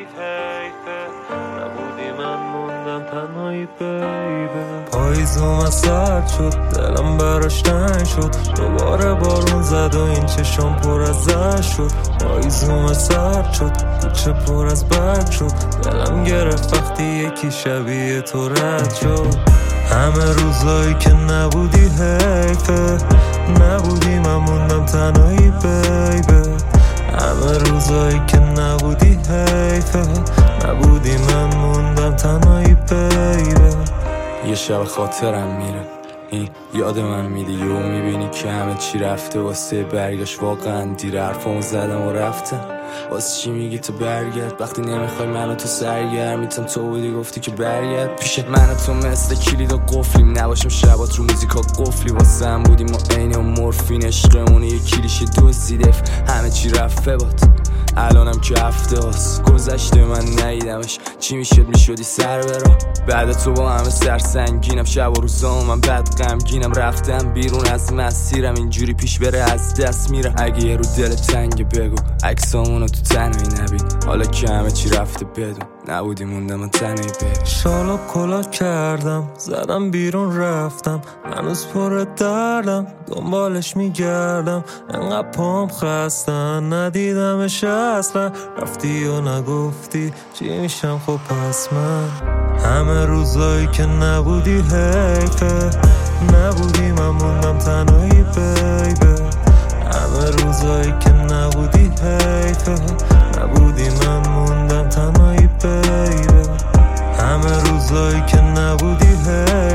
حیفه نبودی من موندم تنهایی بیبه. پاییز اومد سرد شد دلم براش تنگ شد، دوباره بارون زد و این چشم پر از اشک شد. پاییز اومد سرد شد کوچه پر از برگ شد، دلم گرفت وقتی یکی شبیه تو رد شد. همه روزایی که نبودی حیفه نبودی من موندم تنهایی بیبه. همه روزایی که نبودی حیفه نبودی من موندم تنهایی بیبه. یه شب خاطرم میره این یاد من میده یهو میبینی که همه چی رفته واسه برگشت واقعا دیر. حرفامو زدم و رفتم واسه چی میگی تو برگرد وقتی نمیخوای منو تو سرگرمیتم. تو بودی گفتی که برگرد پیش من تو مثل کلید و قفلیم نباشم شبات رو موزیکا قفلی واسه هم بودیم و عین و مورفین عشقمون یه کلیشه دزدیدف همه چی رفته باد الانم که هفته هاست گذشته من ندیدمش چی میشدی سر برا بعد تو با همه سرسنگینم شب و روزا من بد غمگینم رفتم بیرون از مسیرم اینجوری پیش بره از دست میرم. اگه یه رو دل تنگ بگو عکسامونو تو تنهایی نبید حالا که همه چی رفته بدون نبودی موندم من تنهایی بید. شالو کلا کردم زدم بیرون رفتم هنوز پر دردم دنبالش میگردم انقدر پام خستن ندیدمش اصلا رفتی و نگفتی چی میشم خب پس من. همه روزایی که نبودی حیفه نبودی من موندم تنهایی بیبه. همه روزایی که نبودی حیفه نبودی من موندم تنهایی بیبه. همه روزایی که نبودی حیفه